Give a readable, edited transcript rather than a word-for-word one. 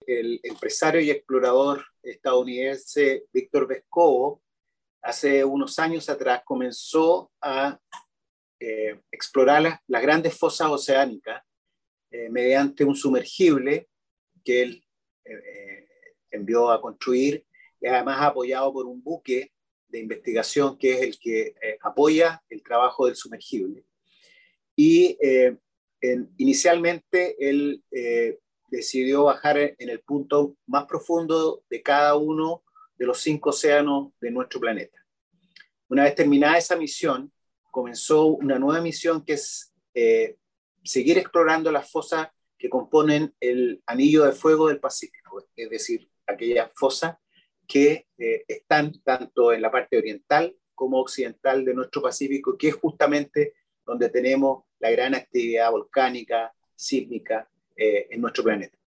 el empresario y explorador estadounidense Víctor Vescovo, hace unos años atrás, comenzó a explorar las grandes fosas oceánicas mediante un sumergible que él envió a construir, y además apoyado por un buque de investigación que es el que apoya el trabajo del sumergible. Y inicialmente él decidió bajar en el punto más profundo de cada uno de los 5 océanos de nuestro planeta. Una vez terminada esa misión, comenzó una nueva misión que es seguir explorando las fosas que componen el anillo de fuego del Pacífico, es decir, aquellas fosas que están tanto en la parte oriental como occidental de nuestro Pacífico, que es justamente donde tenemos la gran actividad volcánica, sísmica en nuestro planeta.